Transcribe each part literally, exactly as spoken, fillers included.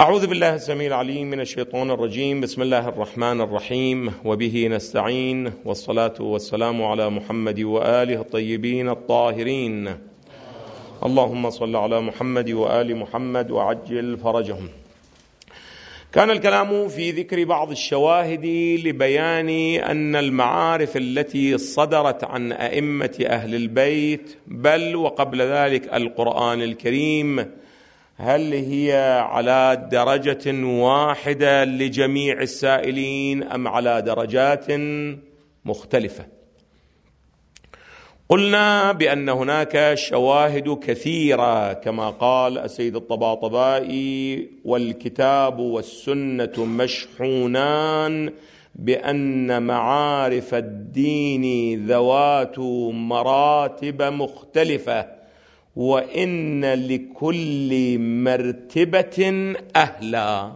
أعوذ بالله السميع العليم من الشيطان الرجيم. بسم الله الرحمن الرحيم، وبه نستعين، والصلاة والسلام على محمد وآله الطيبين الطاهرين. اللهم صل على محمد وآل محمد وعجل فرجهم. كان الكلام في ذكر بعض الشواهد لبيان أن المعارف التي صدرت عن أئمة أهل البيت، بل وقبل ذلك القرآن الكريم، هل هي على درجة واحدة لجميع السائلين أم على درجات مختلفة؟ قلنا بأن هناك شواهد كثيرة كما قال السيد الطباطبائي: والكتاب والسنة مشحونان بأن معارف الدين ذوات مراتب مختلفة، وإن لكل مرتبة أهلا.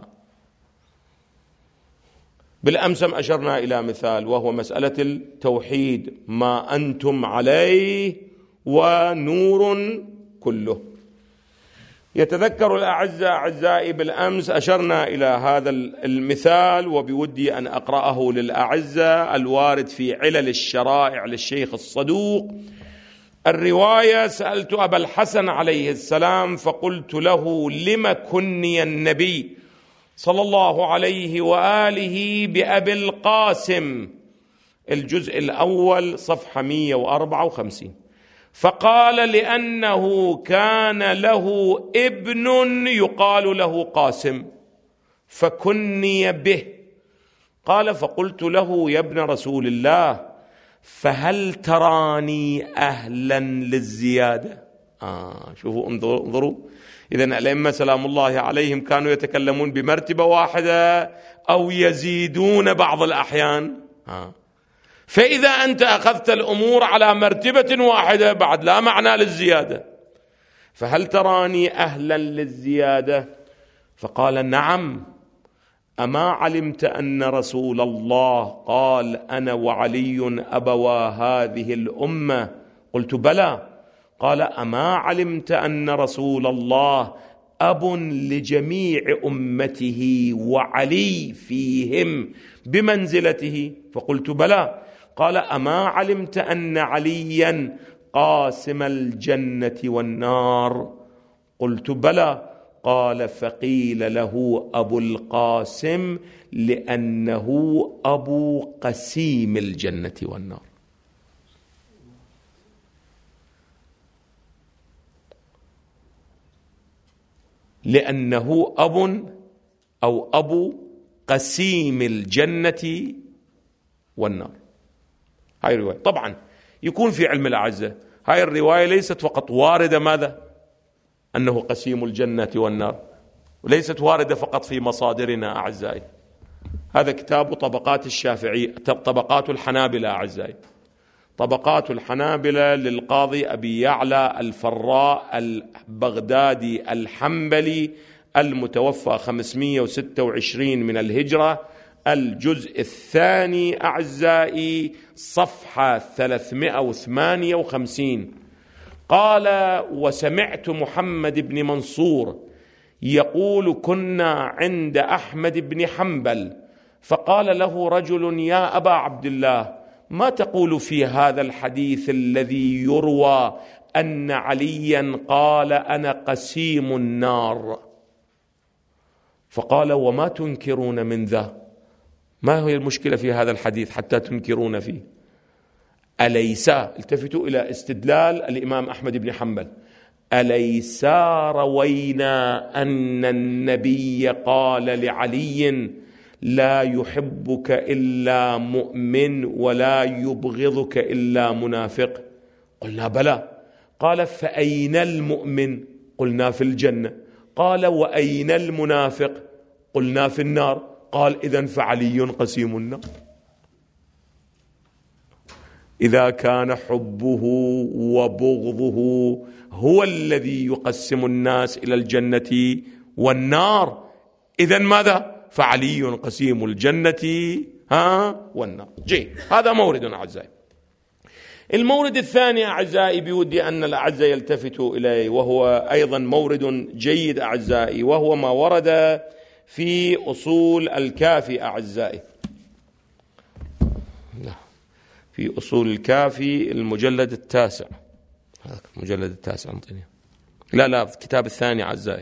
بالأمس أشرنا إلى مثال، وهو مسألة التوحيد: ما أنتم عليه ونور كله. يتذكر الأعزاء أعزائي بالأمس أشرنا إلى هذا المثال، وبودي أن أقرأه للأعزاء، الوارد في علل الشرائع للشيخ الصدوق. الرواية: سألت أبا الحسن عليه السلام فقلت له: لم كني النبي صلى الله عليه وآله بأبي القاسم؟ الجزء الأول صفحة مئة وأربعة وخمسين. فقال: لأنه كان له ابن يقال له قاسم فكني به. قال: فقلت له: يا ابن رسول الله، فهل تراني أهلا للزيادة؟ آه شوفوا، انظروا, انظروا. إذن الأئمة سلام الله عليهم كانوا يتكلمون بمرتبة واحدة أو يزيدون بعض الأحيان. آه. فإذا أنت أخذت الأمور على مرتبة واحدة بعد لا معنى للزيادة. فهل تراني أهلا للزيادة؟ فقال: نعم. أما علمت أن رسول الله قال: أنا وعلي أبوا هذه الأمة؟ قلت: بلى. قال: أما علمت أن رسول الله أب لجميع أمته وعلي فيهم بمنزلته؟ فقلت: بلى. قال: أما علمت أن عليا قاسم الجنة والنار؟ قلت: بلى. قال: فقيل له أبو القاسم لأنه أبو قسيم الجنة والنار. لأنه أب أو أبو قسيم الجنة والنار. هاي الرواية طبعا يكون في علم الأعزة هاي الرواية ليست فقط واردة ماذا؟ أنه قسيم الجنة والنار، وليست واردة فقط في مصادرنا أعزائي. هذا كتاب طبقات الشافعي، طبقات الحنابلة أعزائي، طبقات الحنابلة للقاضي أبي يعلى الفراء البغدادي الحنبلي، المتوفى خمسمئة وستة وعشرين من الهجرة، الجزء الثاني أعزائي صفحة ثلاثمئة وثمانية وخمسين. قال: وسمعت محمد بن منصور يقول: كنا عند أحمد بن حنبل فقال له رجل: يا أبا عبد الله، ما تقول في هذا الحديث الذي يروى أن عليا قال: أنا قسيم النار؟ فقال: وما تنكرون من ذا؟ ما هي المشكلة في هذا الحديث حتى تنكرون فيه؟ أليس، التفتوا إلى استدلال الإمام أحمد بن حنبل، أليس روينا أن النبي قال لعلي: لا يحبك إلا مؤمن ولا يبغضك إلا منافق؟ قلنا: بلى. قال: فأين المؤمن؟ قلنا: في الجنة. قال: وأين المنافق؟ قلنا: في النار. قال: إذن فعلي قسيم النار. إذا كان حبه وبغضه هو الذي يقسم الناس إلى الجنة والنار، إذن ماذا؟ فعلي قسيم الجنة ها والنار. جيد، هذا مورد أعزائي. المورد الثاني أعزائي بودي أن الأعزاء يلتفتوا إليه، وهو أيضا مورد جيد أعزائي، وهو ما ورد في أصول الكافي أعزائي، في أصول الكافي المجلد التاسع، المجلد التاسع انطيني. لا لا في الكتاب الثاني أعزائي،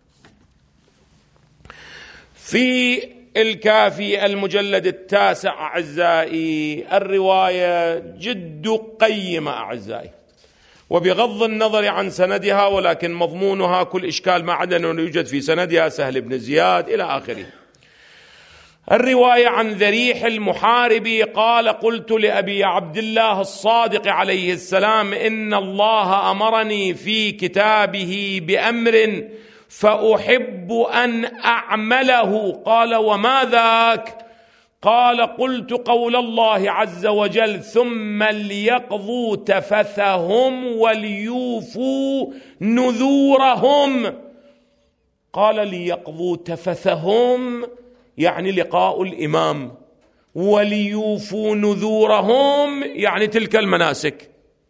في الكافي المجلد التاسع أعزائي، الرواية جد قيمة أعزائي، وبغض النظر عن سندها، ولكن مضمونها كل إشكال ما عدا أنه يوجد في سندها سهل بن زياد إلى آخره. الرواية عن ذريح المحاربي قال: قلت لأبي عبد الله الصادق عليه السلام: إن الله أمرني في كتابه بأمر فأحب أن أعمله. قال: وما ذاك؟ قال: قلت قول الله عز وجل: ثم ليقضوا تفثهم وليوفوا نذورهم. قال: ليقضوا تفثهم يعني لقاء الإمام، وليوفوا نذورهم يعني تلك المناسك.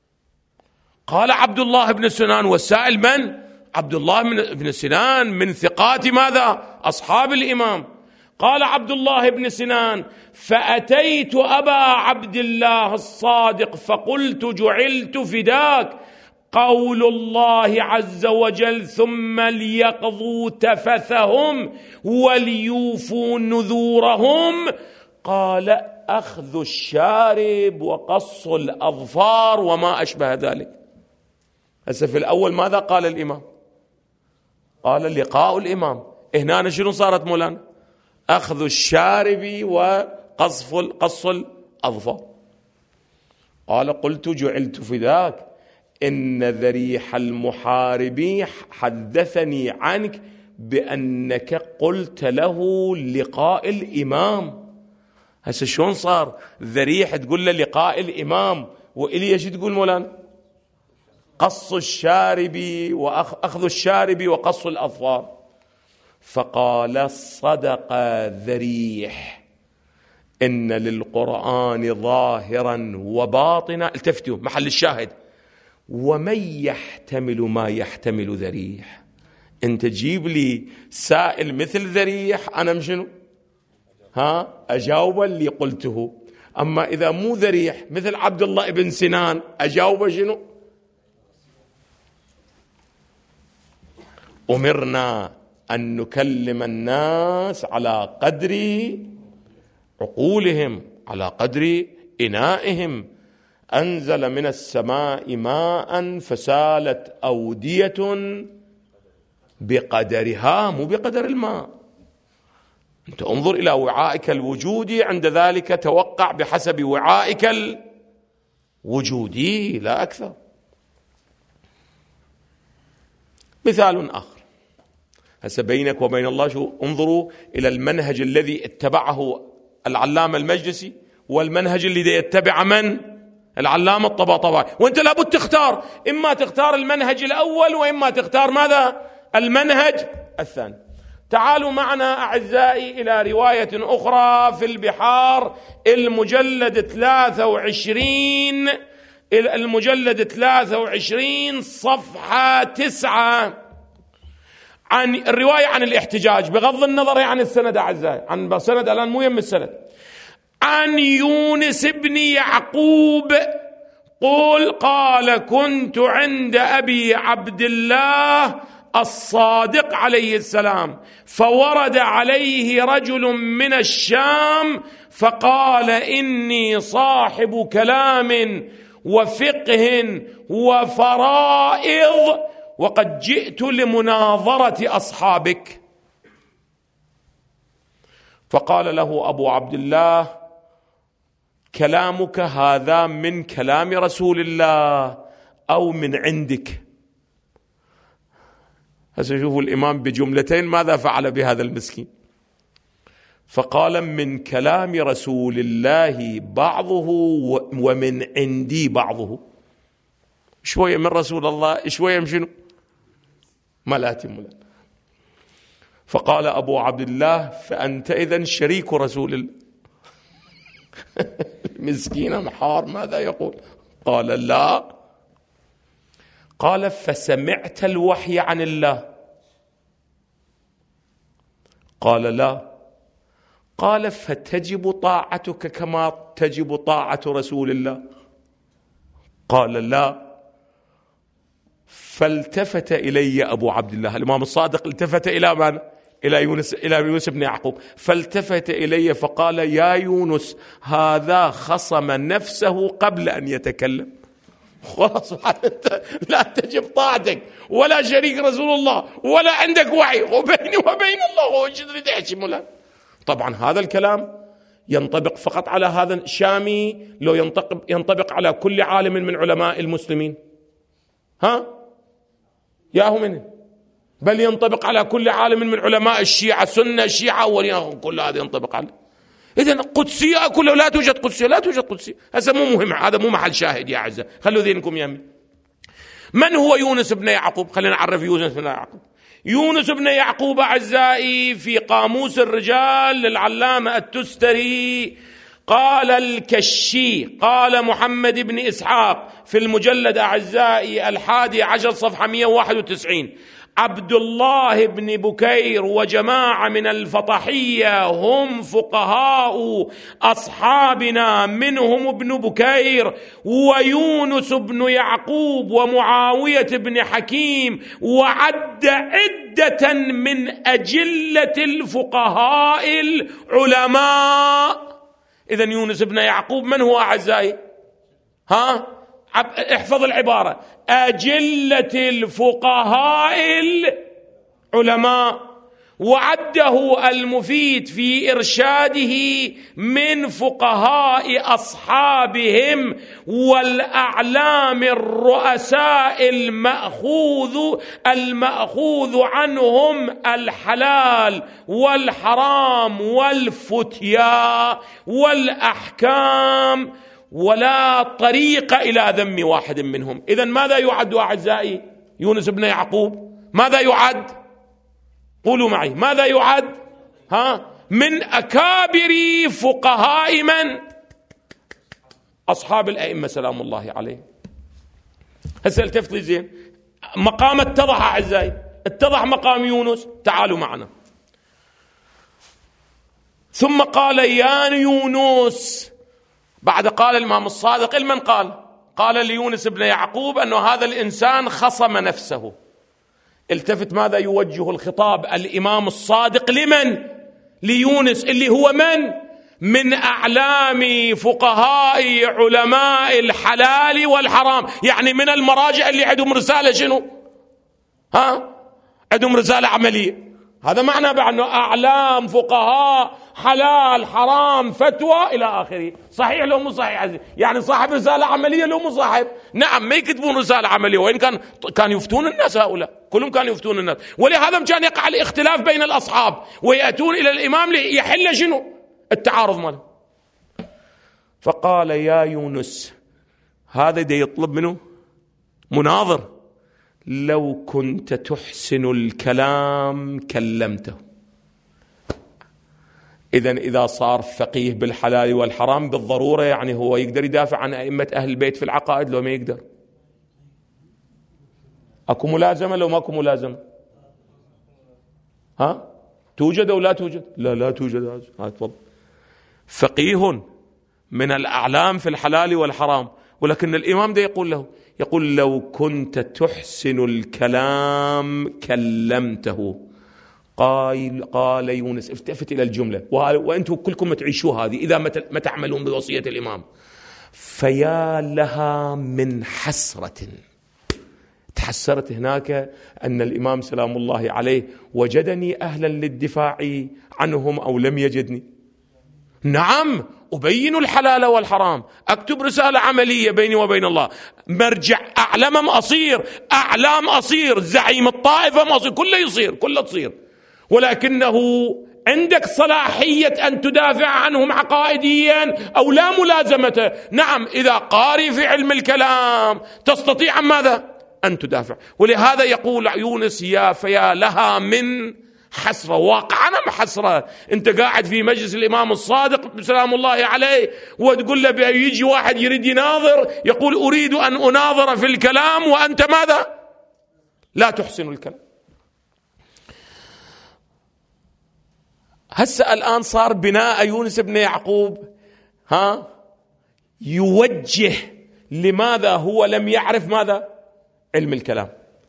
قال عبد الله بن سنان، والسائل من؟ عبد الله بن سنان من ثقات ماذا؟ أصحاب الإمام. قال عبد الله بن سنان: فأتيت أبا عبد الله الصادق فقلت: جعلت فداك، قول الله عز وجل: ثم ليقضوا تفثهم وليوفوا نذورهم. قال: أخذ الشارب وقص الأظفار وما أشبه ذلك. هسه في الأول ماذا قال الإمام؟ قال لقاء الإمام. هنا شنو صارت مولانا؟ أخذ الشارب وقصف قص الأظفار. قال: قلت جعلت فداك، إن ذريح المحاربي حدثني عنك بأنك قلت له لقاء الإمام. هسه شلون صار ذريح تقول له لقاء الإمام، وإلي ايش تقول مولانا؟ قص الشارب وأخذ الشارب وقص الأظفار. فقال: صدق ذريح، إن للقرآن ظاهرا وباطنا. التفتوا محل الشاهد: ومن يحتمل ما يحتمل ذريح. انت تجيب لي سائل مثل ذريح، انا مشنو ها اجاوب اللي قلته. اما اذا مو ذريح مثل عبد الله بن سنان اجاوب شنو؟ امرنا ان نكلم الناس على قدر عقولهم، على قدر انائهم. أنزل من السماء ماء فسالت أودية بقدرها، مو بقدر الماء. أنت انظر إلى وعائك الوجودي، عند ذلك توقع بحسب وعائك الوجودي لا أكثر. مثال آخر، هسه بينك وبين الله شو؟ انظروا إلى المنهج الذي اتبعه العلامة المجلسي والمنهج الذي يتبع من؟ العلامة الطباطبائي. وانت لابد تختار، اما تختار المنهج الاول واما تختار ماذا؟ المنهج الثاني. تعالوا معنا اعزائي الى رواية اخرى في البحار، المجلد ثلاثة وعشرين، المجلد ثلاثة وعشرين صفحة تسعة، عن الرواية عن الاحتجاج بغض النظر عن السند اعزائي، عن السند الان مو يم السند. عن يونس بن يعقوب قل قال: كنت عند أبي عبد الله الصادق عليه السلام، فورد عليه رجل من الشام فقال: إني صاحب كلام وفقه وفرائض، وقد جئت لمناظرة أصحابك. فقال له أبو عبد الله: كلامك هذا من كلام رسول الله أو من عندك؟ هسه شوفوا الإمام بجملتين ماذا فعل بهذا المسكين. فقال: من كلام رسول الله بعضه ومن عندي بعضه. شوية من رسول الله، شوية من شنو؟ ملاتي ملات. فقال أبو عبد الله: فأنت إذن شريك رسول الله. مسكين محار ماذا يقول؟ قال لا. قال فسمعت الوحي عن الله؟ قال لا. قال فتجب طاعتك كما تجب طاعة رسول الله؟ قال لا. فالتفت إلي أبو عبد الله الإمام الصادق، التفت إلى من؟ إلى يونس، إلى يونس بن يعقوب، فالتفت إلي فقال يا يونس هذا خصم نفسه قبل أن يتكلم. خلاص لا تجب طاعتك ولا شريك رسول الله ولا عندك وحي، وبيني وبين الله وش تريد يحشمه. طبعا هذا الكلام ينطبق فقط على هذا الشامي، لو ينطبق, ينطبق على كل عالم من علماء المسلمين، ها ياهو منه، بل ينطبق على كل عالم من علماء الشيعة، سنة الشيعة ولياهم، كل هذا ينطبق عليه. إذن قدسية كله لا توجد قدسية، لا توجد قدسية، هذا مو مهم، هذا مو محل شاهد يا أعزائي، خلوا ذهنكم يمي. من هو يونس بن يعقوب؟ خلينا نعرف يونس بن يعقوب. يونس بن يعقوب أعزائي في قاموس الرجال للعلامة التستري قال الكشي، قال محمد بن إسحاق في المجلد أعزائي الحادي عشر صفحة مئة وواحد وتسعين: عبد الله بن بكير وجماعة من الفطحية هم فقهاء أصحابنا، منهم ابن بكير ويونس بن يعقوب ومعاوية بن حكيم، وعد عدة من أجلة الفقهاء العلماء. إذن يونس بن يعقوب من هو أعزائي؟ ها احفظ العبارة: أجلة الفقهاء العلماء، وعده المفيد في إرشاده من فقهاء أصحابهم والأعلام الرؤساء المأخوذ المأخوذ عنهم الحلال والحرام والفتيا والأحكام، ولا طريق إلى ذم واحد منهم. إذن ماذا يعد أعزائي يونس بن يعقوب؟ ماذا يعد؟ قولوا معي، ماذا يعد؟ ها من أكابر فقهاء من؟ أصحاب الأئمة سلام الله عليه. هسه التفت زين، مقام اتضح أعزائي، اتضح مقام يونس. تعالوا معنا. ثم قال يا يونس، بعد قال الإمام الصادق لمن قال؟ قال ليونس بن يعقوب أنه هذا الإنسان خصم نفسه. التفت ماذا يوجه الخطاب الإمام الصادق لمن؟ ليونس، اللي هو من؟ من أعلام فقهاء علماء الحلال والحرام، يعني من المراجع اللي عندهم رسالة شنو؟ ها؟ عندهم رسالة عملية. هذا معنى بأنه أعلام فقهاء حلال حرام فتوى إلى آخره. صحيح لو مو صحيح عزيز؟ يعني صاحب رسالة عملية لو مو صاحب؟ نعم، ما يكتبون رسالة عملية، وإن كان كانوا يفتون الناس، هؤلاء كلهم كانوا يفتون الناس، ولهذا كان يقع الاختلاف بين الأصحاب ويأتون إلى الإمام ليحل شنو؟ التعارض ماله. فقال يا يونس، هذا دي يطلب منه مناظر، لو كنت تحسن الكلام كلمته. إذن إذا صار فقيه بالحلال والحرام بالضرورة يعني هو يقدر يدافع عن أئمة أهل البيت في العقائد لو ما يقدر؟ أكو ملازمة لو ماكو ملازمة؟ ها؟ توجد أو لا توجد؟ لا لا توجد. ها تفضل. فقيه من الأعلام في الحلال والحرام، ولكن الإمام ده يقول له، يقول لو كنت تحسن الكلام كلمته. قال قال يونس، التفت إلى الجملة، وأنتم كلكم تعيشوا هذه إذا ما تعملون بوصية الإمام. فيا لها من حسرة. تحسرت هناك أن الإمام سلام الله عليه وجدني أهلا للدفاع عنهم أو لم يجدني. نعم، أبين الحلال والحرام، أكتب رسالة عملية بيني وبين الله، مرجع أعلم أصير، أعلام أصير، زعيم الطائفة أصير، كله يصير، كله تصير، ولكنه عندك صلاحية أن تدافع عنهم عقائديا أو لا ملازمته. نعم، إذا قاري في علم الكلام تستطيع ماذا؟ أن تدافع. ولهذا يقول يونس يا فيا لها من حسرة واقعنا محسرة. أنت قاعد في مجلس الإمام الصادق سلام الله عليه وتقول له يجي واحد يريد يناظر يقول أريد أن أناظر في الكلام وأنت ماذا؟ لا تحسن الكلام. هسه الآن صار بناء يونس بن يعقوب ها يوجه لماذا هو لم يعرف ماذا؟ علم الكلام.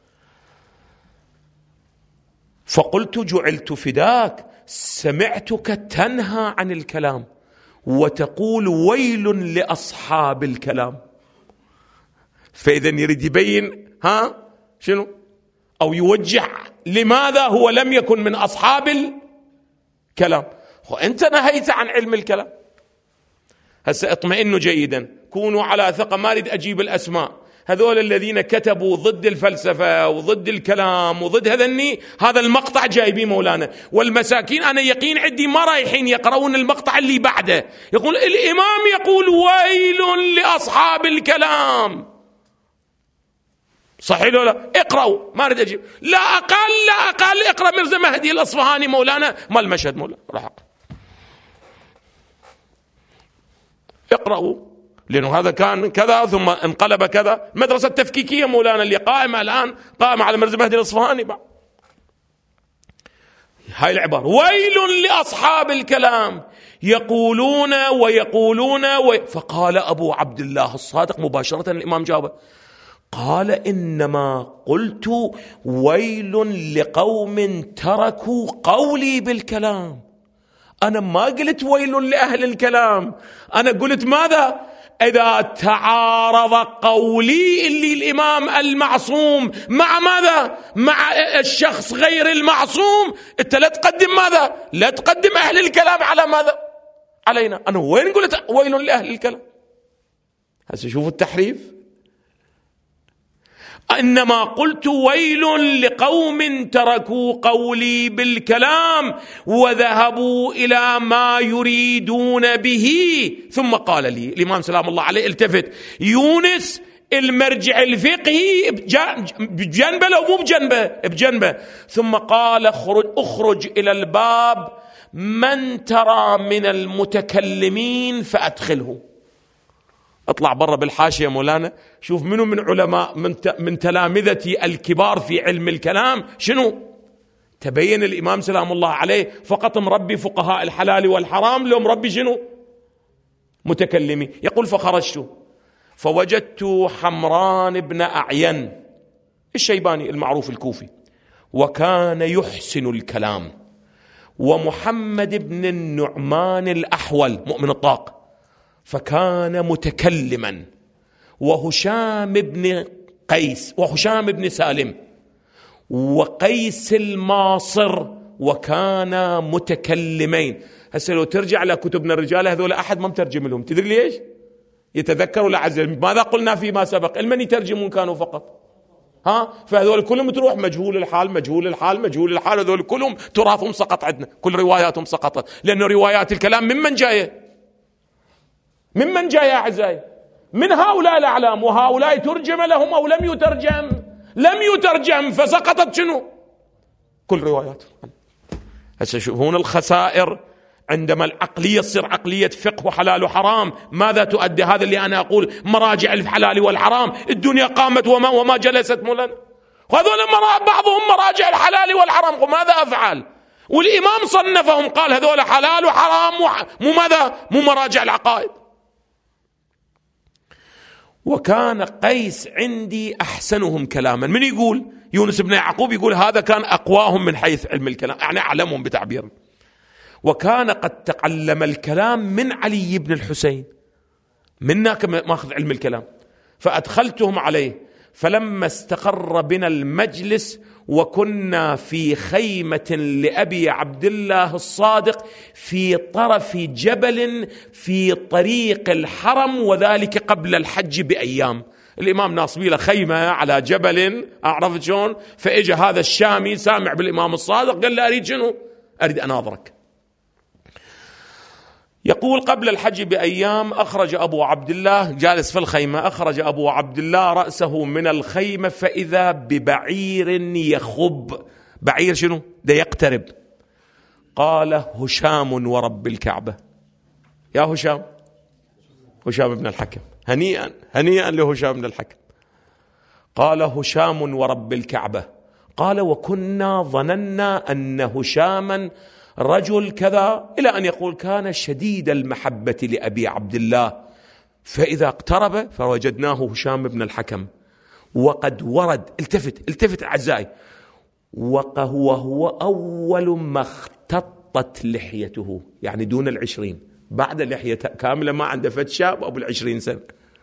فقلت جعلت فداك سمعتك تنهى عن الكلام وتقول ويل لأصحاب الكلام. فإذا يريد يبين ها شنو أو يوجه لماذا هو لم يكن من أصحاب الكلام. وأنت نهيت عن علم الكلام. هسه اطمئنوا جيدا، كونوا على ثقة، ما أريد أجيب الأسماء، هذول الذين كتبوا ضد الفلسفة وضد الكلام وضد هذني هذا المقطع جايبين مولانا، والمساكين أنا يقين عندي ما رايحين يقرؤون المقطع اللي بعده، يقول الإمام يقول ويل لأصحاب الكلام. صحيح ولا لا؟ اقرأوا، ما أريد أجيب، لا أقل لا أقل اقرأ مرزا مهدي الأصفهاني مولانا ما المشهد مولانا راح اقرأوا، لأنه هذا كان كذا ثم انقلب كذا. مدرسة تفكيكية مولانا اللي قائمة الآن قائمة على مرزا مهدي الأصفهاني بعد. هاي العبارة ويل لأصحاب الكلام يقولون ويقولون و... فقال أبو عبد الله الصادق مباشرة الإمام جابه قال إنما قلت ويل لقوم تركوا قولي بالكلام. أنا ما قلت ويل لأهل الكلام، أنا قلت ماذا؟ إذا تعارض قولي اللي الإمام المعصوم مع ماذا؟ مع الشخص غير المعصوم، أنت لا تقدم ماذا؟ لا تقدم أهل الكلام على ماذا؟ علينا. أنا وين قلت ويل لأهل الكلام؟ هسه شوفوا التحريف. إنما قلت ويل لقوم تركوا قولي بالكلام وذهبوا إلى ما يريدون به. ثم قال لي الإمام سلام الله عليه التفت يونس المرجع الفقهي بجنبه لو مو بجنبه بجنبه، ثم قال اخرج, اخرج إلى الباب من ترى من المتكلمين فأدخله. اطلع برا بالحاشية مولانا، شوف منو من علماء من, من تلامذتي الكبار في علم الكلام شنو تبين الإمام سلام الله عليه فقط مربي فقهاء الحلال والحرام، لو مربي شنو متكلمين. يقول فخرجت فوجدت حمران بن أعين الشيباني المعروف الكوفي وكان يحسن الكلام، ومحمد بن النعمان الأحول مؤمن الطاق فكان متكلما، وهشام بن قيس وهشام بن سالم وقيس الماصر وكان متكلمين. هسه لو ترجع لكتبنا الرجال هذول أحد ما مترجم لهم، تدري ليش؟ يتذكروا العزل ماذا قلنا فيما سبق، المن يترجمون كانوا فقط ها، فهذول كلهم تروح مجهول الحال مجهول الحال مجهول الحال، هذول كلهم تراثهم سقط عندنا، كل رواياتهم سقطت، لأنه روايات الكلام ممن جايه ممن جاء يا أعزائي؟ من هؤلاء الأعلام، وهؤلاء ترجم لهم أو لم يترجم؟ لم يترجم فسقطت شنو كل روايات. هسه شوفون الخسائر عندما العقلية تصير عقلية فقه وحلال وحرام، ماذا تؤدي؟ هذا اللي أنا أقول مراجع الحلال والحرام الدنيا قامت وما, وما جلست مولانا، وهذول بعضهم مراجع الحلال والحرام، وماذا أفعل؟ والإمام صنفهم قال هذول حلال وحرام مو ماذا مو مراجع العقائد. وكان قيس عندي أحسنهم كلاما. من يقول؟ يونس بن يعقوب يقول هذا كان أقواهم من حيث علم الكلام، يعني أعلمهم بتعبير. وكان قد تعلم الكلام من علي بن الحسين، منك ماخذ علم الكلام، فأدخلتهم عليه. فلما استقر بنا المجلس وكنا في خيمة لأبي عبد الله الصادق في طرف جبل في طريق الحرم، وذلك قبل الحج بأيام. الإمام ناصبي له خيمة على جبل، أعرف شلون؟ فإجا هذا الشامي سامع بالإمام الصادق قال له أريد شنو؟ أريد أناظرك. يقول قبل الحج بأيام أخرج أبو عبد الله جالس في الخيمة، أخرج أبو عبد الله رأسه من الخيمة فإذا ببعير يخب. بعير شنو؟ ده يقترب. قال هشام ورب الكعبة. يا هشام، هشام بن الحكم، هنيئا هنيئا لهشام بن الحكم. قال هشام ورب الكعبة. قال وكنا ظننا أن هشاما رجل كذا، إلى أن يقول كان شديد المحبة لأبي عبد الله، فإذا اقترب فوجدناه هشام بن الحكم وقد ورد. التفت التفت أعزائي، وهو هو أول ما اختطت لحيته، يعني دون العشرين، بعد لحية كاملة ما عنده فد شاب أبو العشرين سنة،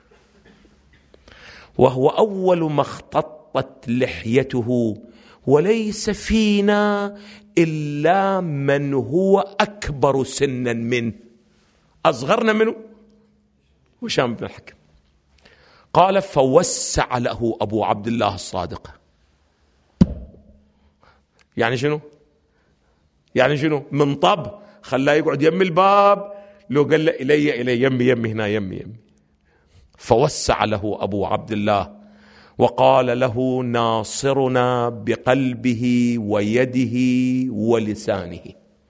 وهو أول ما اختطت لحيته، وليس فينا إلا من هو أكبر سنا منه، أصغرنا منه هشام بن الحكم. قال فوسع له أبو عبد الله الصادق. يعني شنو؟ يعني شنو؟ من طب خلاه يقعد يم الباب، لو قال له إلي إلي يمي يمي هنا يمي يمي. فوسع له أبو عبد الله وقال له ناصرنا بقلبه ويده ولسانه.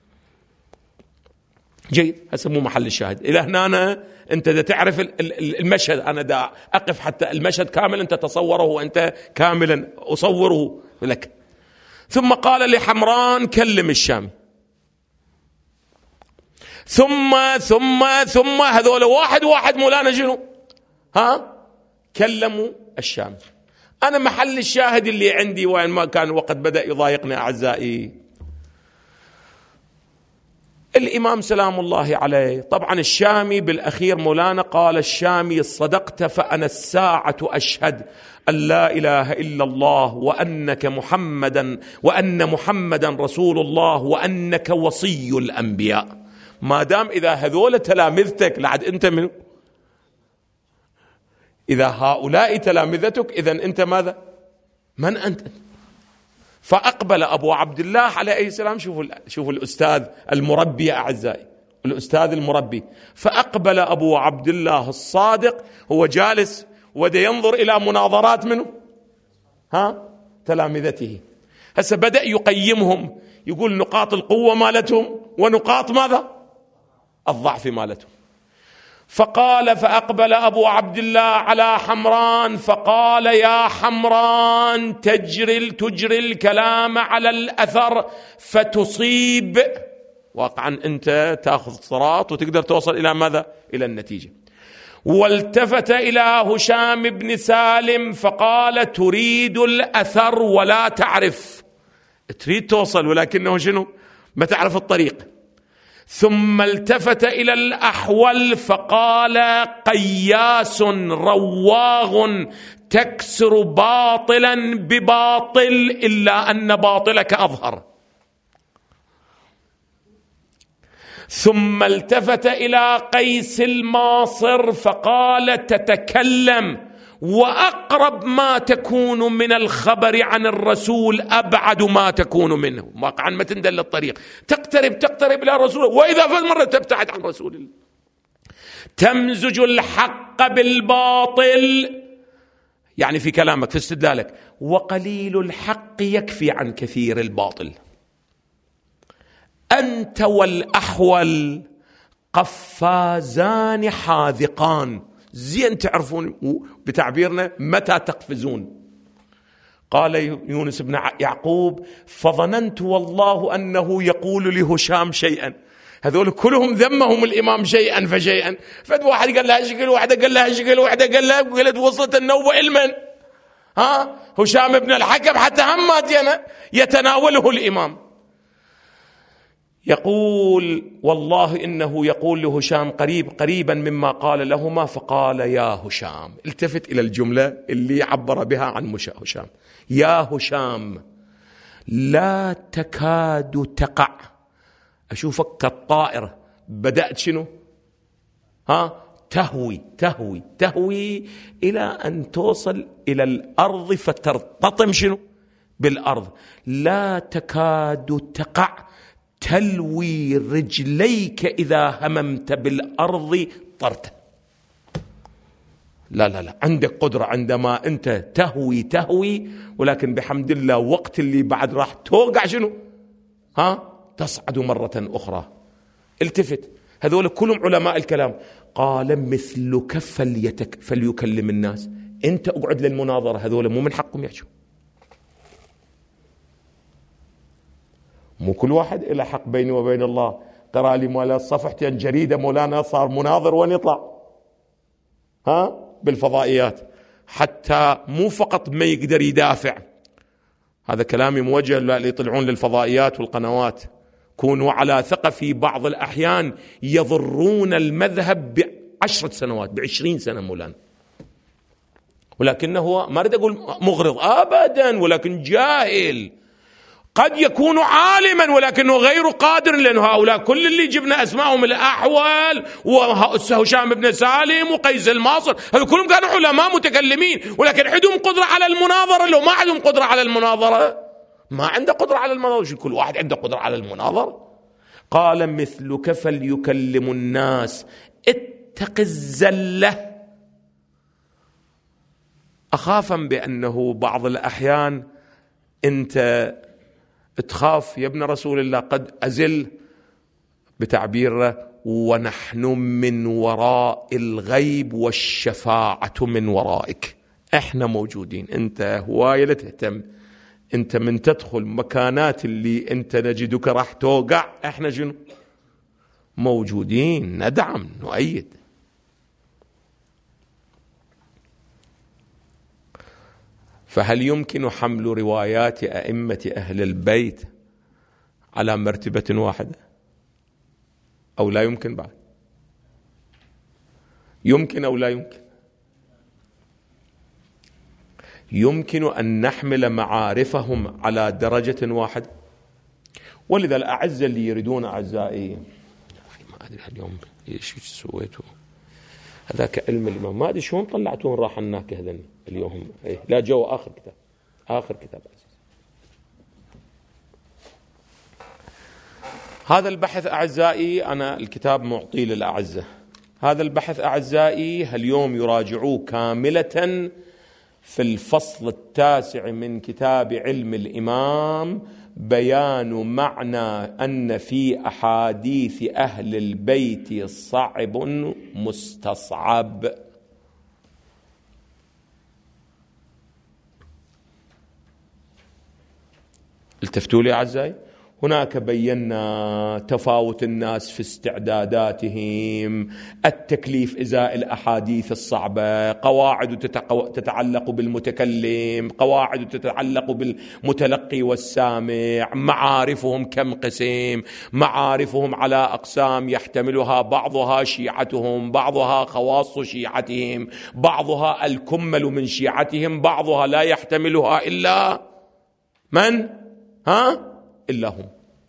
جيد، هسه مو محل الشاهد. إلى هنا أنا أنت دا تعرف المشهد، أنا دا أقف حتى المشهد كامل أنت تصوره وأنت كاملا أصوره لك. ثم قال لحمران كلم الشامي. ثم ثم ثم هذول واحد واحد مولانا شنو؟ ها؟ كلموا الشامي. أنا محل الشاهد اللي عندي وين ما كان وقد بدأ يضايقني أعزائي، الإمام سلام الله عليه. طبعا الشامي بالأخير مولانا قال الشامي صدقت فأنا الساعة أشهد أن لا إله إلا الله وأنك محمدا وأن محمدا رسول الله وأنك وصي الأنبياء. ما دام إذا هذول تلامذتك لعد أنت منه، إذا هؤلاء تلامذتك إذن أنت ماذا؟ من أنت؟ فأقبل أبو عبد الله عليه السلام. شوفوا شوفوا الأستاذ المربي أعزائي، الأستاذ المربي. فأقبل أبو عبد الله الصادق، هو جالس وده ينظر إلى مناظرات منه ها تلامذته. هسه بدأ يقيمهم، يقول نقاط القوة مالتهم ونقاط ماذا؟ الضعف مالتهم. فقال فأقبل أبو عبد الله على حمران فقال يا حمران تجري تجري الكلام على الأثر فتصيب، واقعا أنت تأخذ صراط وتقدر توصل إلى ماذا؟ إلى النتيجة. والتفت إلى هشام بن سالم فقال تريد الأثر ولا تعرف، تريد توصل ولكنه شنو؟ ما تعرف الطريق. ثم التفت إلى الأحول فقال قياس رواغ تكسر باطلا بباطل إلا أن باطلك أظهر. ثم التفت إلى قيس الماصر فقال تتكلم وأقرب ما تكون من الخبر عن الرسول أبعد ما تكون منه، واقعا ما تندل الطريق، تقترب تقترب إلى رسول وإذا فات مرة تبتعد عن رسول الله. تمزج الحق بالباطل، يعني في كلامك في استدلالك، وقليل الحق يكفي عن كثير الباطل. أنت والأحول قفازان حاذقان، زين تعرفون بتعبيرنا متى تقفزون. قال يونس بن يعقوب فظننت والله أنه يقول لهشام شيئا. هذول كلهم ذمهم الإمام شيئا فشيئا، فد واحد قال لها شكل، واحدة قال لها شكل، واحدة قال لها، وقالت وصلت النوبة علما ها هشام بن الحكم حتى همات يتناوله الإمام. يقول والله إنه يقول لهشام قريب قريبا مما قال لهما. فقال يا هشام، التفت إلى الجملة اللي عبر بها عن هشام، يا هشام لا تكاد تقع، أشوفك كالطائر بدأت شنو ها تهوي تهوي تهوي إلى أن توصل إلى الأرض فترتطم شنو بالأرض. لا تكاد تقع تلوي رجليك إذا هممت بالأرض طرتا. لا لا لا، عندك قدرة عندما أنت تهوي تهوي، ولكن بحمد الله وقت اللي بعد راح توقع شنو ها تصعد مرة أخرى. التفت، هذول كلهم علماء الكلام. قال مثلك فليتك فليكلم الناس، أنت أقعد للمناظرة، هذول مو من حقهم يحجوا، مو كل واحد إلى حق بيني وبين الله. ترى لي مولا صفحتين جريدة مولانا صار مناظر وين يطلع ها بالفضائيات، حتى مو فقط ما يقدر يدافع. هذا كلامي موجه اللي يطلعون للفضائيات والقنوات، كونوا على ثقة في بعض الأحيان يضرون المذهب بعشرة سنوات بعشرين سنة مولانا، ولكنه ما أريد أقول مغرض أبدا، ولكن جاهل، قد يكون عالما ولكنه غير قادر، لأن هؤلاء كل اللي جبنا أسمائهم الأحول وهشام بن سالم وقيس الماصر هذول كلهم كانوا علماء متكلمين، ولكن عندهم قدرة على المناظرة. لو ما عندهم قدرة على المناظرة ما عنده قدرة على المناظرة، كل واحد عنده قدرة على المناظرة. قال مثلك فليكلم الناس، اتق الزلة. أخافا بأنه بعض الأحيان أنت تخاف يا ابن رسول الله قد أزل بتعبيره ونحن من وراء الغيب والشفاعة من ورائك، احنا موجودين، انت هواية لا تهتم، انت من تدخل مكانات اللي انت نجدك راح توقع، احنا شنو موجودين ندعم نؤيد. فهل يمكن حمل روايات أئمة أهل البيت على مرتبة واحدة أو لا يمكن؟ بعد يمكن أو لا يمكن؟ يمكن أن نحمل معارفهم على درجة واحدة. ولذا الأعزة اللي يريدون أعزائي، ما أدري اليوم إيش سويتوا، هذاك علم الإمام ما أدري شلون طلعتوه راح الناك هذا اليوم. إيه لا جو آخر كتاب، آخر كتاب عزيز. هذا البحث أعزائي أنا الكتاب معطي للأعزة، هذا البحث أعزائي اليوم يراجعوه كاملة في الفصل التاسع من كتاب علم الإمام، بيان معنى أن في أحاديث أهل البيت صعب مستصعب. التفتوا لي أعزائي، هناك بينا تفاوت الناس في استعداداتهم، التكليف إزاء الأحاديث الصعبة، قواعد تتعلق بالمتكلم، قواعد تتعلق بالمتلقي والسامع، معارفهم كم قسم، معارفهم على أقسام يحتملها بعضها شيعتهم، بعضها خواص شيعتهم، بعضها الكمل من شيعتهم، بعضها لا يحتملها إلا من؟ ها؟ إلا هم.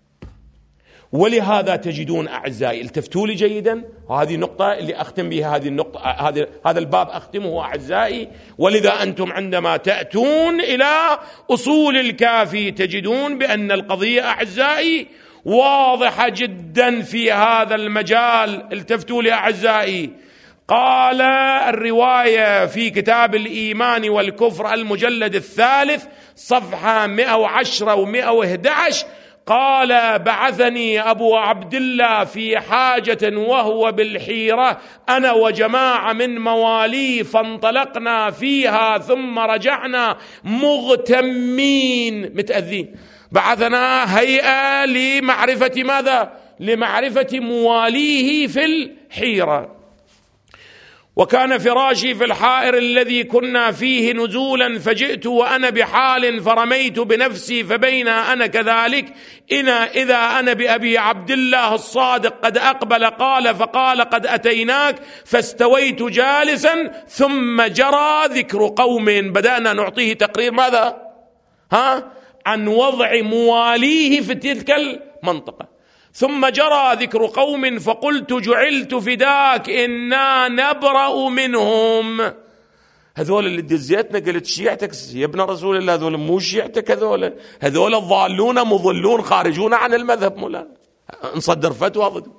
ولهذا تجدون أعزائي، التفتوا لي جيدا، وهذه النقطة اللي أختم بها، هذه النقطة، هذا هذا الباب أختمه أعزائي. ولذا أنتم عندما تأتون إلى أصول الكافي تجدون بأن القضية أعزائي واضحة جدا في هذا المجال. التفتوا لي أعزائي، قال الرواية في كتاب الإيمان والكفر المجلد الثالث صفحة مئة وعشرة ومئة وأحد عشر، قال بعثني أبو عبد الله في حاجة وهو بالحيرة أنا وجماعة من مواليه، فانطلقنا فيها ثم رجعنا مغتمين متأذين. بعثنا هيئة لمعرفة ماذا؟ لمعرفة مواليه في الحيرة. وكان فراشي في الحائر الذي كنا فيه نزولا، فجئت وأنا بحال فرميت بنفسي، فبين أنا كذلك إن إذا أنا بأبي عبد الله الصادق قد أقبل، قال فقال قد أتيناك، فاستويت جالسا ثم جرى ذكر قوم. بدأنا نعطيه تقرير ماذا؟ ها؟ عن وضع مواليه في تلك المنطقة. ثم جرى ذكر قوم فقلت جعلت فداك إنا نبرأ منهم. هذول اللي دزيتنا قلت شيعتك يا ابن رسول الله، هذول مو شيعتك، هذول هذول الضالون مضلون خارجون عن المذهب، مولانا نصدر فتوى ضد.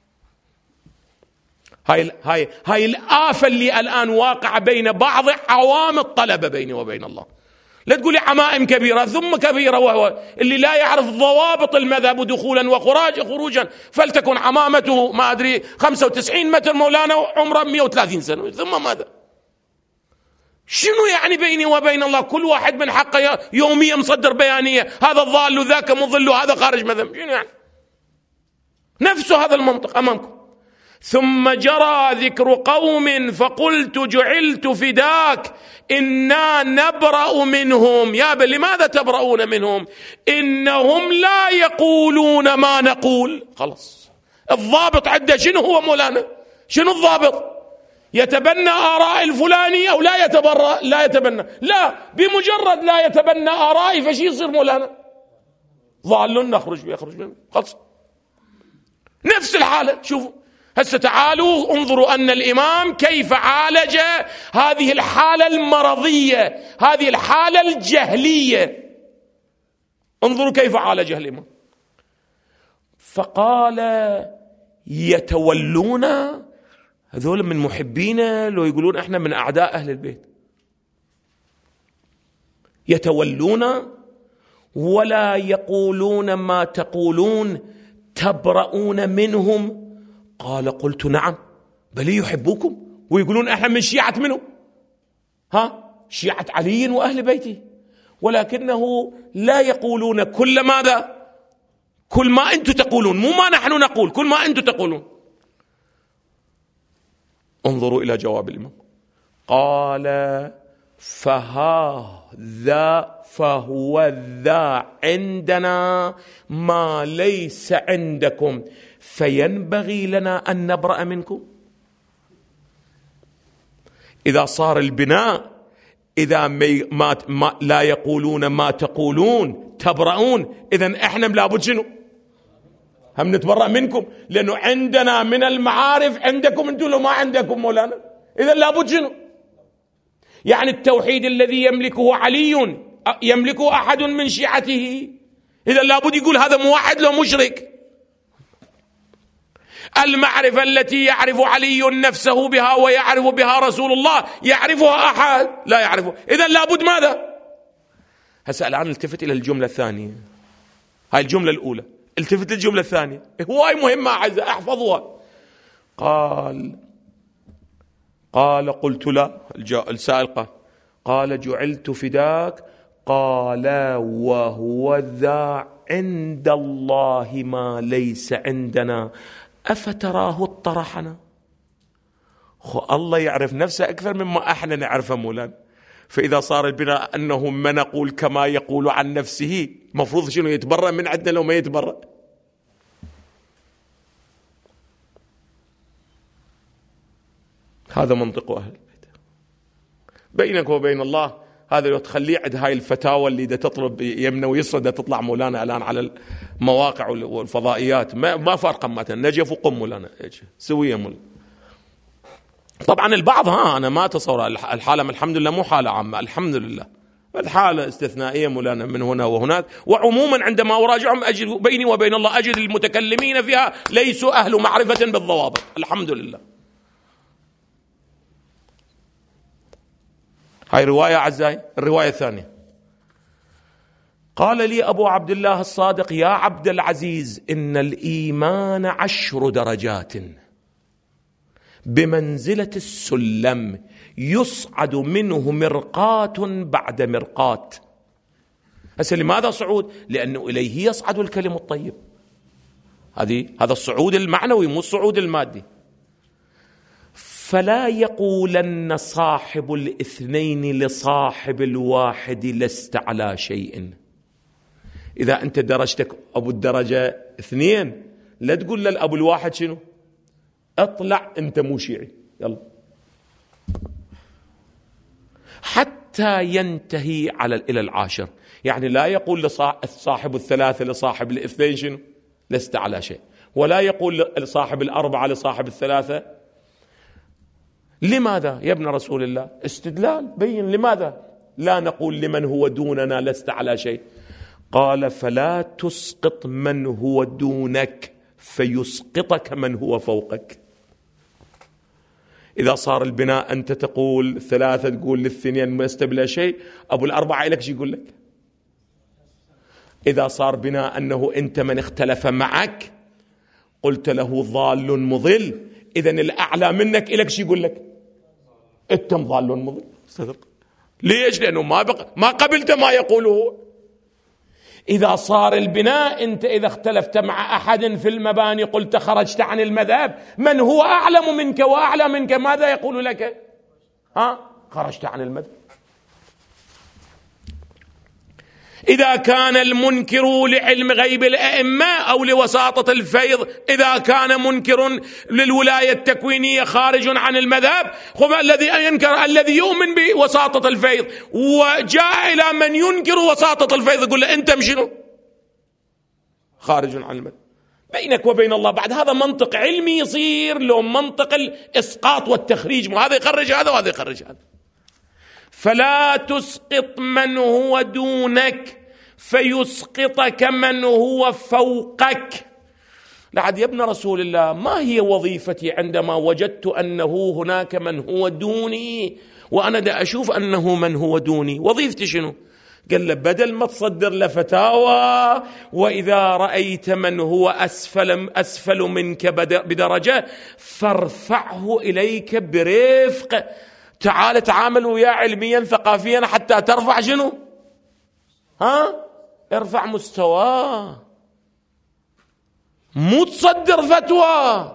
هاي هاي هاي الآفة اللي الآن واقعة بين بعض عوام الطلبة بيني وبين الله. لا تقولي عمائم كبيرة ثم كبيرة، وهو اللي لا يعرف ضوابط المذهب دخولا وخراجا خروجا فلتكن عمامته ما أدري خمسة وتسعين متر مولانا عمره مئة وثلاثين سنة، ثم ماذا؟ شنو يعني بيني وبين الله كل واحد من حقه يوميا مصدر بيانية، هذا الضال ذاك مضل هذا خارج مذهب، شنو يعني؟ نفسه هذا المنطق أمامكم. ثم جرى ذكر قوم فقلت جعلت فداك إنا نبرأ منهم. يا بل لماذا تبرؤون منهم؟ إنهم لا يقولون ما نقول. خلاص الضابط عنده شنو هو مولانا؟ شنو الضابط؟ يتبنى آراء الفلاني أو لا يتبرأ؟ لا يتبنى. لا، بمجرد لا يتبنى آرائي فشي يصير مولانا؟ ضال نخرج بيخرج منه. خلاص نفس الحالة. شوفوا هسه تعالوا انظروا أن الإمام كيف عالج هذه الحالة المرضية، هذه الحالة الجهلية. انظروا كيف عالجها الإمام. فقال يتولون، هذول من محبين لو يقولون احنا من أعداء أهل البيت، يتولون ولا يقولون ما تقولون تبرؤون منهم. قال قلت نعم، بل يحبوكم ويقولون احنا من شيعة منهم، ها شيعة علي وأهل بيته، ولكنه لا يقولون كل ماذا؟ كل ما أنتم تقولون، مو ما نحن نقول، كل ما أنتم تقولون. انظروا إلى جواب الإمام. قال فهذا فهو ذا عندنا ما ليس عندكم، فينبغي لنا أن نبرأ منكم. إذا صار البناء إذا ما ما لا يقولون ما تقولون تبرؤون، إذن إحنا لابد شنو؟ هم نتبرأ منكم، لأنه عندنا من المعارف عندكم أنتم لو ما عندكم مولانا، إذن لابد شنو؟ يعني التوحيد الذي يملكه علي يملكه أحد من شيعته، إذن لابد يقول هذا موحد لو مشرك. المعرفة التي يعرف علي نفسه بها ويعرف بها رسول الله يعرفها أحد لا يعرفه، إذن لابد ماذا؟ هسه الآن التفت إلى الجملة الثانية، هاي الجملة الأولى، التفت للجملة الثانية، هواي مهمة أعزائي احفظوها. قال قال قلت لا، السائل قال قال جعلت فداك، قال وهو ذا عند الله ما ليس عندنا، أفتراه اطرحنا. خو الله يعرف نفسه أكثر مما احنا نعرفه مولانا، فإذا صار البناء أنه ما نقول كما يقول عن نفسه، مفروض شنو؟ يتبرأ من عندنا لو ما يتبرأ. هذا منطق أهل البيت. بينك وبين الله هذا لو تخليه عند هاي الفتاوى اللي دا تطلب يمنى ويسرى دا تطلع مولانا الآن على المواقع والفضائيات، ما ما فرق مثلا نجف وقم مولانا سوية مولانا. طبعا البعض ها أنا ما أتصور الحالة الحمد لله مو حالة عامة، الحمد لله حالة استثنائية مولانا من هنا وهناك. وعموما عندما أراجعهم أجد بيني وبين الله أجد المتكلمين فيها ليسوا أهل معرفة بالضوابط، الحمد لله. هاي رواية أعزائي. الرواية الثانية، قال لي أبو عبد الله الصادق يا عبد العزيز إن الإيمان عشر درجات بمنزلة السلم يصعد منه مرقات بعد مرقات. هسه لماذا صعود؟ لأنه إليه يصعد الكلم الطيب، هذه هذا الصعود المعنوي مو الصعود المادي. فلا يقولن صاحب الاثنين لصاحب الواحد لست على شيء. إذا أنت درجتك أبو الدرجة اثنين لا تقول للأبو الواحد شنو؟ اطلع أنت مو شيعي يلا، حتى ينتهي على إلى العاشر. يعني لا يقول لصاحب الثلاثة لصاحب الاثنين شنو؟ لست على شيء، ولا يقول لصاحب الأربعة لصاحب الثلاثة. لماذا يا ابن رسول الله؟ استدلال بين لماذا لا نقول لمن هو دوننا لست على شيء. قال فلا تسقط من هو دونك فيسقطك من هو فوقك. إذا صار البناء أنت تقول الثلاثة تقول للثنين لست بلا شيء، أبو الأربعة لك شو يقول لك؟ إذا صار بناء أنه أنت من اختلف معك قلت له ضال مضل، إذن الأعلى منك إلك شو يقول لك؟ أنت ضال مضل. ليش؟ لأنه ما بق... ما قبلت ما يقوله. إذا صار البناء أنت إذا اختلفت مع أحد في المباني قلت خرجت عن المذهب، من هو أعلم منك وأعلى منك ماذا يقول لك؟ ها؟ خرجت عن المذهب. إذا كان المنكر لعلم غيب الأئمة أو لوساطة الفيض، إذا كان منكر للولاية التكوينية خارج عن المذهب، خب الذي ينكر الذي يؤمن بوساطة الفيض وجاء إلى من ينكر وساطة الفيض يقول له أنت مشنو؟ خارج عن المذهب. بينك وبين الله بعد هذا منطق علمي يصير له منطق الإسقاط والتخريج، هذا يخرج هذا وهذا يخرج هذا. فلا تسقط من هو دونك فيسقطك من هو فوقك. لعد يا ابن رسول الله ما هي وظيفتي عندما وجدت أنه هناك من هو دوني وأنا دا أشوف أنه من هو دوني، وظيفتي شنو؟ قال له بدل ما تصدر له فتاوى وإذا رأيت من هو أسفل, أسفل منك بدرجة فارفعه إليك برفق، تعال تعامل وياه علميا ثقافيا حتى ترفع شنو؟ ها؟ ارفع مستواه، مو تصدر فتوى.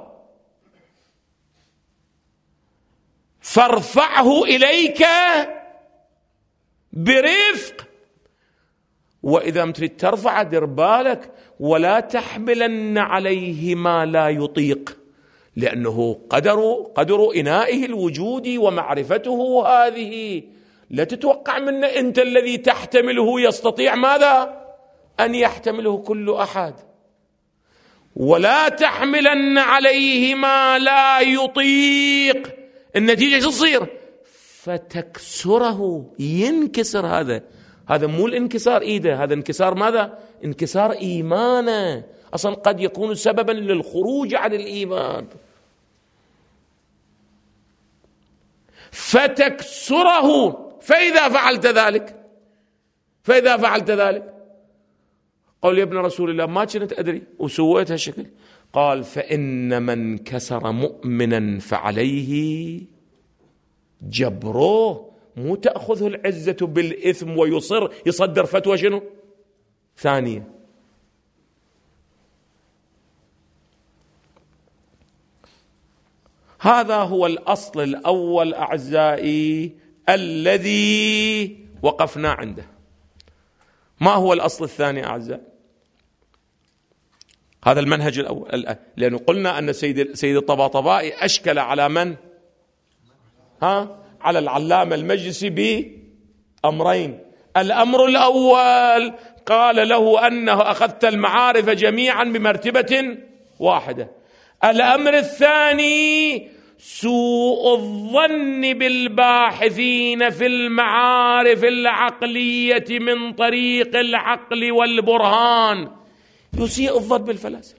فارفعه إليك برفق، وإذا تريد ترفع دير بالك ولا تحملن عليه ما لا يطيق، لأنه قدر قدر إنائه الوجود ومعرفته هذه، لا تتوقع منه أنت الذي تحتمله يستطيع ماذا؟ أن يحتمله كل أحد. ولا تحملن عليه ما لا يطيق، النتيجة شو تصير؟ فتكسره، ينكسر. هذا هذا مو الانكسار إيده، هذا انكسار ماذا؟ انكسار إيمانه، أصلا قد يكون سببا للخروج عن الإيمان. فتكسره، فإذا فعلت ذلك فإذا فعلت ذلك قال يا ابن رسول الله ما كنت أدري وسويت هالشكل. قال فإن من كسر مؤمنا فعليه جبروه، مو تأخذه العزة بالإثم ويصر يصدر فتوى شنو ثانية. هذا هو الأصل الأول أعزائي الذي وقفنا عنده. ما هو الأصل الثاني أعزائي؟ هذا المنهج الأول، لأنه قلنا أن سيد سيد الطباطبائي أشكل على من؟ ها؟ على العلامة المجلسي بأمرين. الأمر الأول قال له أنه أخذت المعارف جميعا بمرتبة واحدة. الأمر الثاني سوء الظن بالباحثين في المعارف العقلية من طريق العقل والبرهان، يسيء الظن بالفلاسفة.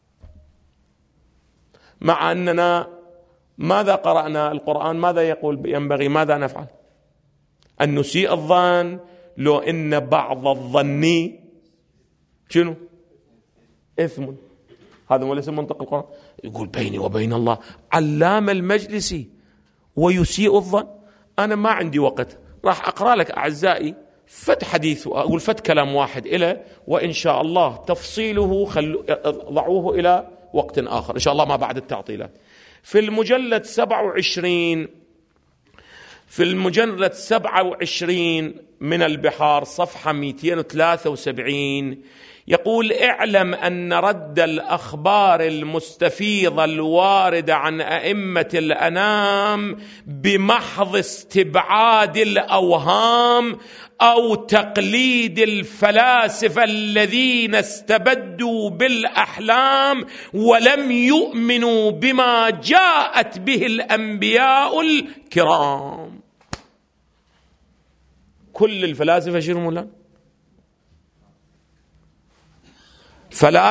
مع أننا ماذا قرأنا القرآن ماذا يقول؟ ينبغي ماذا نفعل؟ أن نسيء الظن، لو إن بعض الظن شنو؟ إثم. هذا هو ليس منطق القرآن. يقول بيني وبين الله علام المجلسي ويسيء الظن. أنا ما عندي وقت، راح أقرأ لك أعزائي فت حديث وأقول فت كلام واحد إلى، وإن شاء الله تفصيله خلو ضعوه إلى وقت آخر إن شاء الله ما بعد التعطيلات. في المجلد سبعة وعشرين في المجلد سبعة وعشرين من البحار صفحة مئتين وثلاثة وسبعين يقول اعلم أن رد الأخبار المستفيضة الواردة عن أئمة الأنام بمحض استبعاد الأوهام أو تقليد الفلاسفة الذين استبدوا بالأحلام ولم يؤمنوا بما جاءت به الأنبياء الكرام. كل الفلاسفة شنو مولانا؟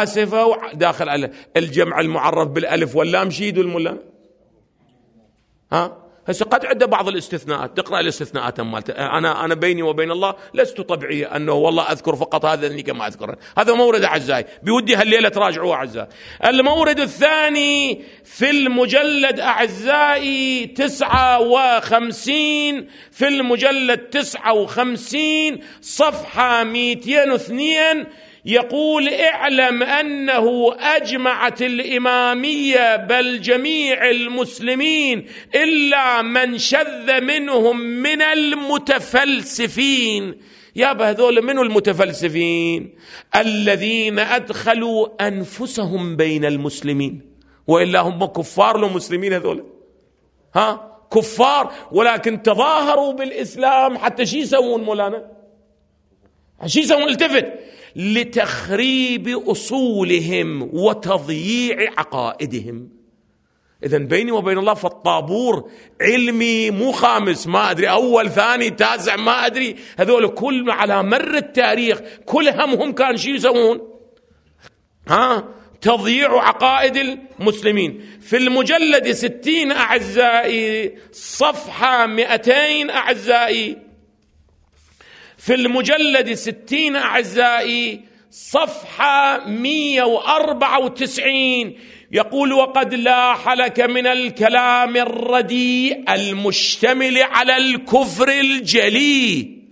فلاسفة داخل الجمع المعرف بالألف واللام شيد المولانا، ها هسه قد عنده بعض الاستثناءات، تقرأ الاستثناءات مالته. أنا أنا بيني وبين الله لست طبيعية أنه والله أذكر فقط هذا اللي كما أذكره. هذا مورد أعزائي بودي هالليلة تراجعوه أعزائي. المورد الثاني في المجلد أعزائي تسعة وخمسين، في المجلد تسعة وخمسين صفحة مئتين واثنين، يقول: اعلم أنه أجمعت الإمامية بل جميع المسلمين إلا من شذ منهم من المتفلسفين. يا بهذول منو المتفلسفين؟ الذين أدخلوا أنفسهم بين المسلمين، وإلا هم كفار لو مسلمين هذول، ها كفار، ولكن تظاهروا بالإسلام. حتى شي يسوون مولانا؟ شي يسوون؟ التفت: لتخريب أصولهم وتضييع عقائدهم. إذن بيني وبين الله فالطابور علمي مو خامس، ما أدري أول ثاني تاسع ما أدري، هذول كل على مر التاريخ كل همهم كان شي يسوون؟ ها تضييع عقائد المسلمين. في المجلد ستين أعزائي صفحة مئتين أعزائي، في المجلد ستين أعزائي صفحة مئة وأربعة وتسعين، يقول: وقد لاح لك من الكلام الرديء المشتمل على الكفر الجلي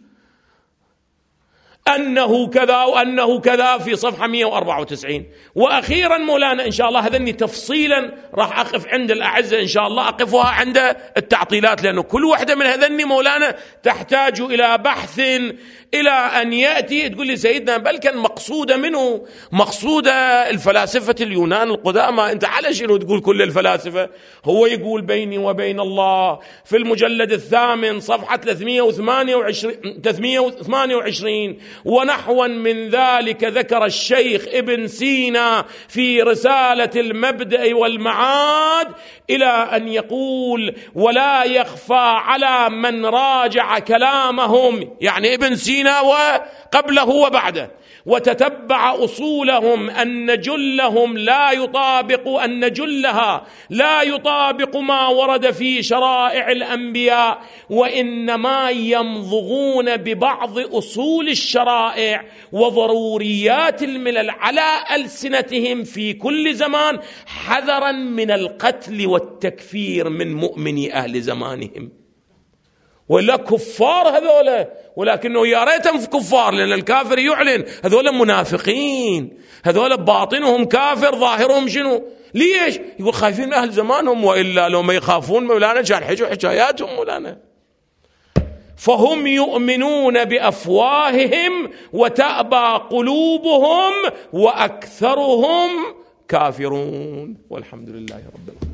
أنه كذا وأنه كذا، في صفحة مئة وأربعة وتسعين. وأخيرا مولانا إن شاء الله هذني تفصيلا راح أقف عند الأعزة إن شاء الله، أقفها عند التعطيلات، لأنه كل واحدة من هذني مولانا تحتاج إلى بحث، إلى أن يأتي تقول لي سيدنا بل كان مقصودة منه، مقصودة الفلاسفة اليونان القدامى. أنت على شنو تقول كل الفلاسفة؟ هو يقول بيني وبين الله في المجلد الثامن صفحة ثلاثمئة وثمانية وعشرين: ونحوا من ذلك ذكر الشيخ ابن سينا في رسالة المبدأ والمعاد إلى أن يقول: ولا يخفى على من راجع كلامهم، يعني ابن سينا وقبله وبعده، وتتبع أصولهم أن جلهم لا يطابق أن جلها لا يطابق ما ورد في شرائع الأنبياء، وإنما يمضغون ببعض أصول الشرائع وضروريات الملل على ألسنتهم في كل زمان، حذرا من القتل والتكفير من مؤمني أهل زمانهم. ولا كفار هذول، ولكنه يا ريتهم كفار، لأن الكافر يعلن هذول منافقين، هذول باطنهم كافر ظاهرهم شنو؟ ليش؟ يقول خايفين من أهل زمانهم، وإلا لو ما يخافون مولانا كان حجوا حكاياتهم مولانا. فهم يؤمنون بأفواههم وتأبى قلوبهم وأكثرهم كافرون، والحمد لله رب العالمين.